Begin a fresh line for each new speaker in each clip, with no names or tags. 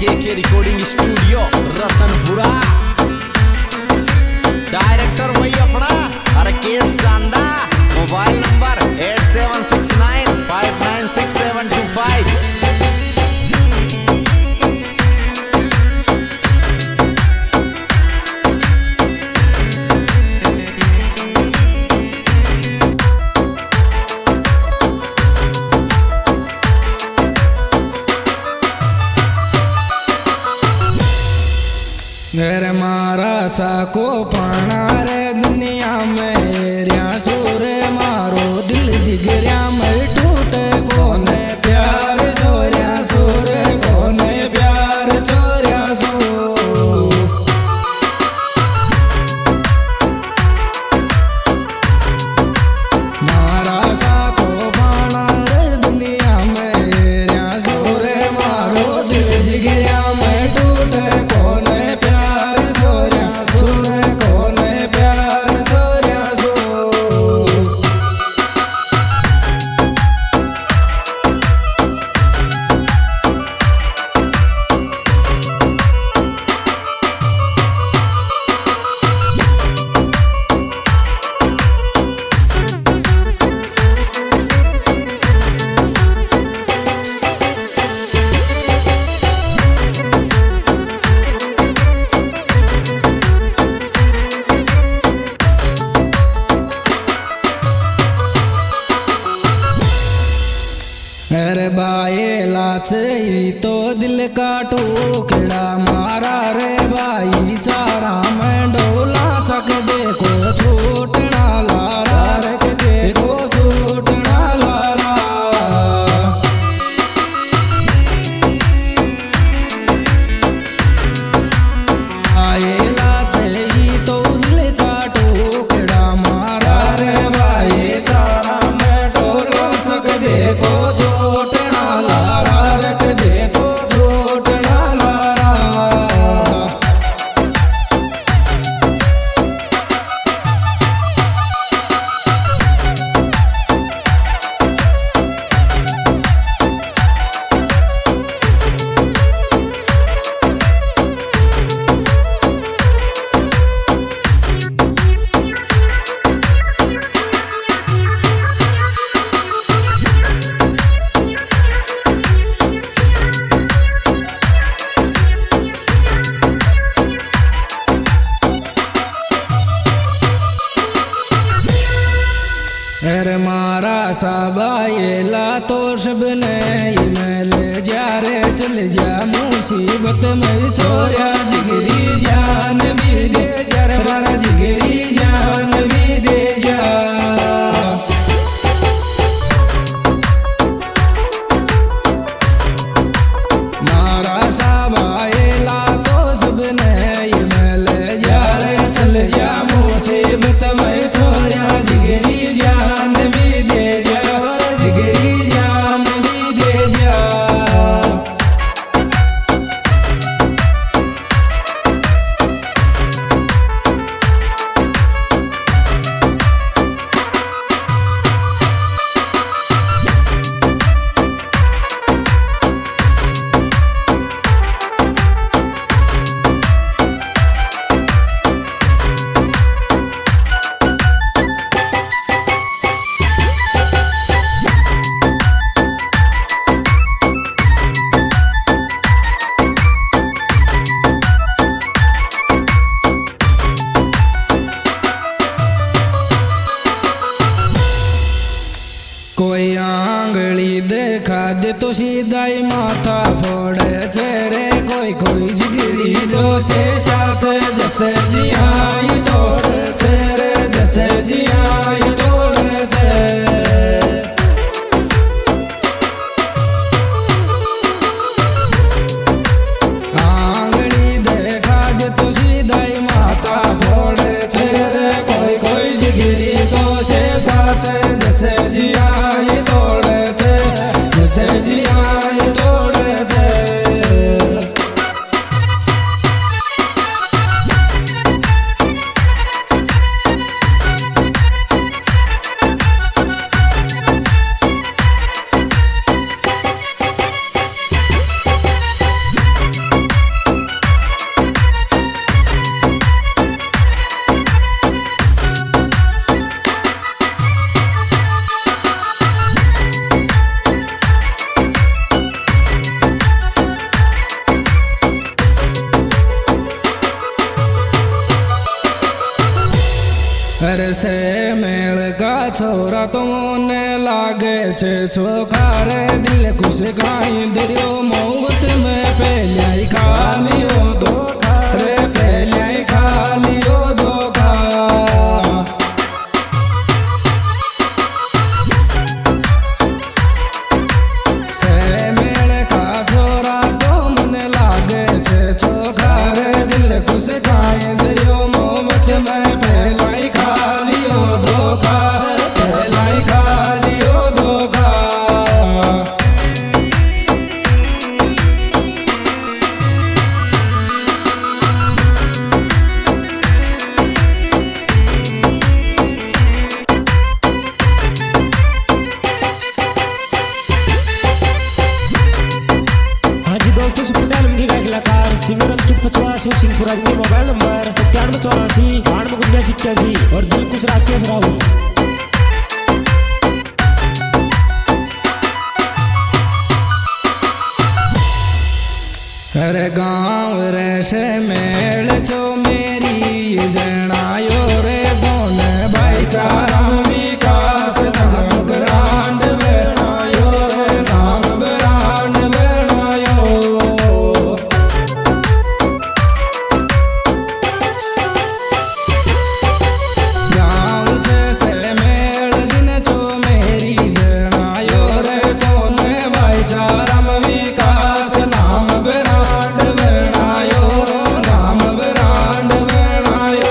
के recording studio Ratanpura. Director वही अपना राकेश चांदा। Mobile number 8769596725।
घर मारा साको पाना रे दुनिया में रिया सुर मारो दिल जिगरिया में टूटे कोने प्यार छोरिया सुर कोने प्यार छोरिया सो मारा साको पाना रे दुनिया में रिया सुर मारो दिल जिगरिया में टूटे कोने अरे बाये लाचे तो दिल का टुकड़ा मारा रे भाई चारा में डोला चक देखो छूटना लारा रे देखो छूटना लारा। आये लाचे तो दिल का टुकड़ा मारा रे भाई चारा में डोला चक देखो अरे मारा साबायला तो सबने मैल जा रे चल जा मुसीबत में छोरा जिगरी जान भी दे जा रा जिगरी जान भी दे जा। मारा साबायला तो सबने मैल जा रे चल जा मुसीबत में छोरा जिगरी जान भी दे जा जिगरी जान भी दे जा। कोई आंगली देखा दे तो सीधा ही माथा फोड़े चेहरे कोई कोई जिगरी दो से साथ जैसे जी आई तोड़े चेहरे जैसे जी आई तोड़े आंगली देखा दे तो सीधा ही माथा फोड़े चेहरे कोई कोई जिगरी दो से साथ जैसे जी आई तोड़े जैसे जी आई तोड़े छे चोखा रे दिल खुश काई दरियो मोहब्बत में पहले ही खा लियो धोखा रे पहले ही खा लियो धोखा। से मेल का छोरा तो मन लागे छे चोखा रे दिल खुश काई दरियो मोहब्बत में पहले ही खा लियो धोखा पहले ही खा लियो धोखा।
दोस्तों सुपरस्टार उनके गायक कलाकार singer Ankit Pachwa Shiv Singhpura ji mobile number 9184 और दिल खुश राकेश राहुल।
अरे गाँव रे से मेल चो मेरी जनायो रे बोन भाईचारा विकास नाम ग्रांड बनायो रे नाम ब्रांड बनायो। गाँव जैसे मेल जिन चो मेरी जनायो रे बोन भाईचारा विकास नाम ब्रांड बनायो नाम ब्रांड बनायो।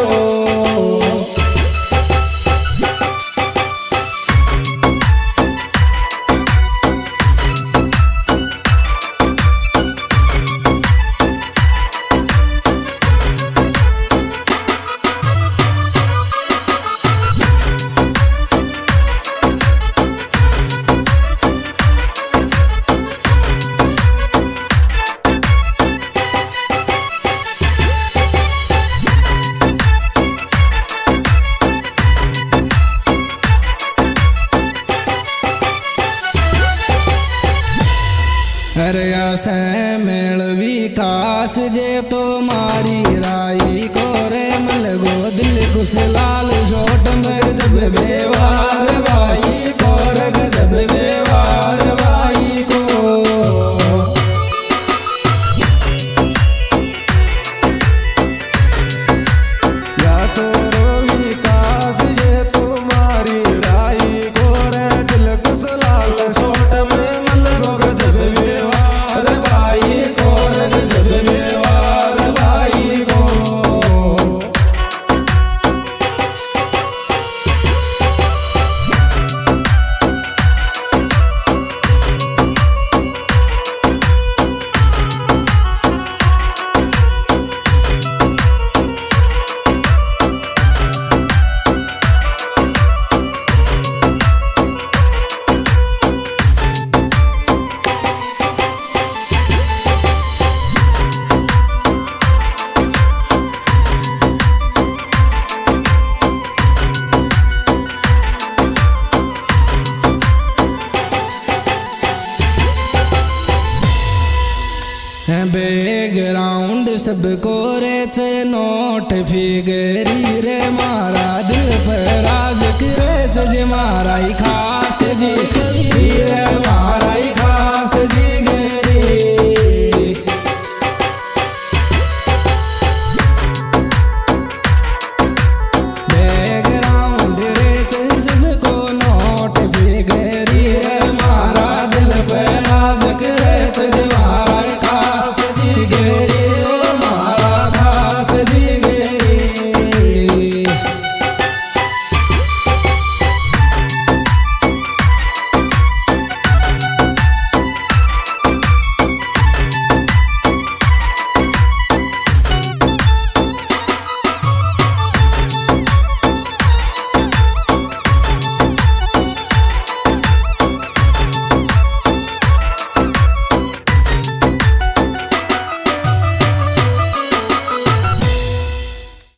अरे ऐसे मेल विकास जे तो मारी राई को रे मलगो दिल खुश लाल छोट में जब व्यवहार भाई को रग जब व्यवहार भाई को।
या छोरो विकास ये तुम्हारी राई को रे दिल खुश लाल छोट में मलगो गजब व्यवहार भाई को रे गजब व्यवहार भाई को।
बैकग्राउंड सब को रे चे नोट फिगरी रे मारा दिल पर राज करे जे मारा ही खास जी रे